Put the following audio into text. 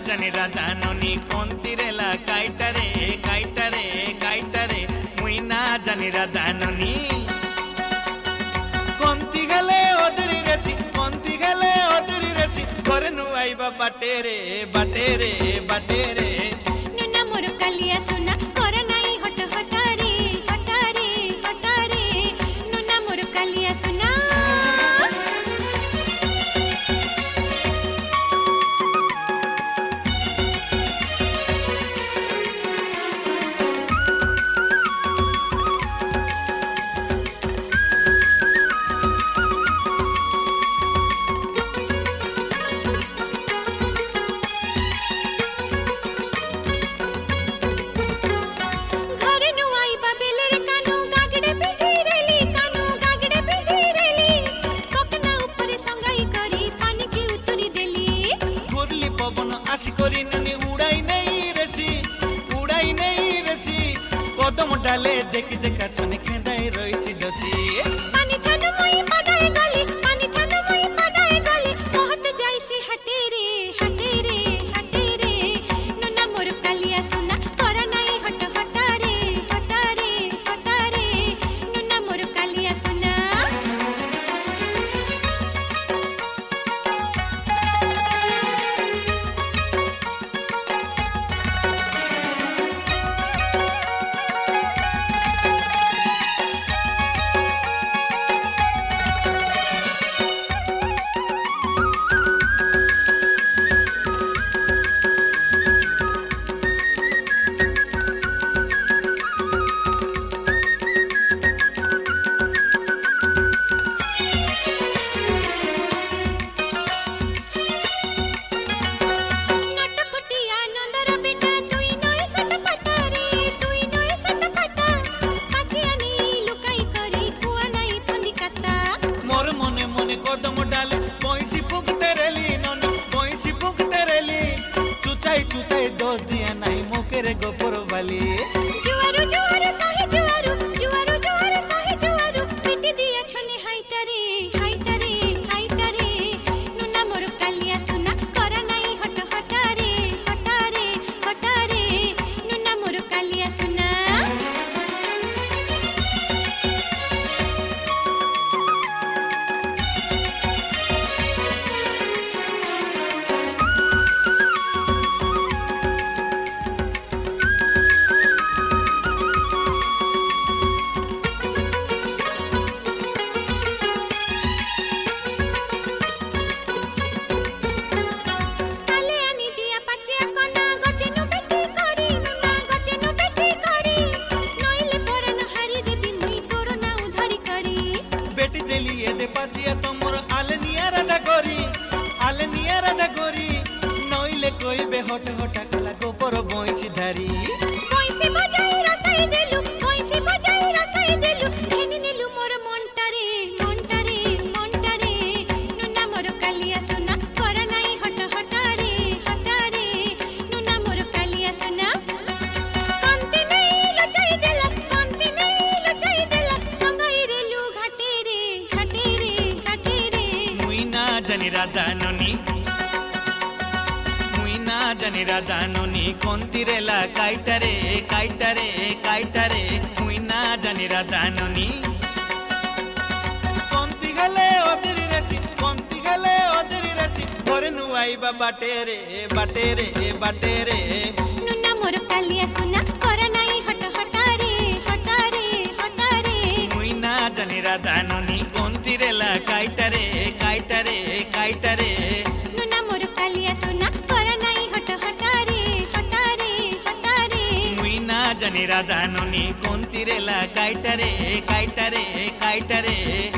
जानी राधा ननी कोंतिरेला काइटारे काइटारे काइटारे मुई ना जानी राधा ननी कोंती गले ओदरी रेसी कोंती गले ओदरी रेसी घरे नु आइबा बाटेरे बाटेरे बाटेरे नुना मोर कालिया सुना कोरा नाई हट हटारे हटारे हटारे नुना मोर कालिया सुना आशी करी ननी उड़ाई नहीं रेसी कदम डाले देखी देखा छने खेदाई रहीसी डसी पानी थानु मोई पदाए गली बहुत जाईसी हटेरे हटेरे हटेरे नन्ना मोर कालिया सुना कोरा नाई हट हटारे हटारे हटारे नन्ना मोर कालिया सुना कदम डाले पैसी फुकते रेली ननी पैसी फुकते रेली चुचाई चुचाई दोष दिया नहीं मोकेरे गोपर वाली जुआरू जुआरू साहे जुआरू जुआरू जुआरू साहे जुआरू पिटी दिया छने हाइटारे हाइटारे हाइटारे नुना मोर कालिया सुना कोरा नाई हट हटारे हटारे हटारे नुना मोर कालिया सुना पाचिया तमोर आलनिया राधा गोरी नइले कोइबे हट हटा कला गोपर बइसी धारी बइसी बजाई रसाई देलु घेनी नेलु मोर मनटारे मनटारे मनटारे नुना मोर कालिया सुना कोरा नाई हट हटारे हटारे नुना मोर कालिया सुना कांती नहीं लचाई देलस संगाई रेलु घाटेरे घाटेरे घाटेरे मुई ना जानी राधा ननी जानी राधा ननी कोंतिरेला काइटारे काइटारे काइटारे मुई ना जानी राधा ननी कोंती गले ओदरी रेसी घरे नु आइबा बाटेरे बाटेरे बाटेरे नुना मोर कालिया सुना कोरा नाई हट हटारे हटारे हटारे मुई ना जानी राधा ननी कोंतिरेला काइटारे काइटारे काइटारे नुना मोर कालिया सुना कोरा नाई हट हटारे हटारे हटारे मुई ना जानी राधा ननी कोंतिरेला काइटारे काइटारे काइटारे